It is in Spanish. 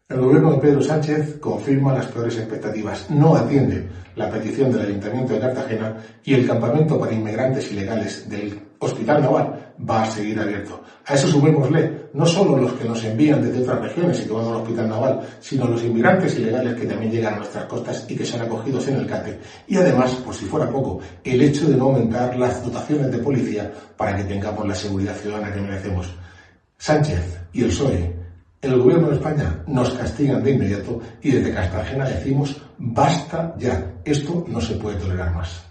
El gobierno de Pedro Sánchez confirma las peores expectativas, no atiende la petición del Ayuntamiento de Cartagena y el campamento para inmigrantes ilegales del Hospital Naval va a seguir abierto. A eso sumémosle no solo los que nos envían desde otras regiones y que van al Hospital Naval, sino los inmigrantes ilegales que también llegan a nuestras costas y que son acogidos en el CATE. Y además, por si fuera poco, el hecho de no aumentar las dotaciones de policía para que tengamos la seguridad ciudadana que merecemos. Sánchez y el PSOE, el gobierno de España, nos castigan de inmediato y desde Cartagena decimos basta ya, esto no se puede tolerar más.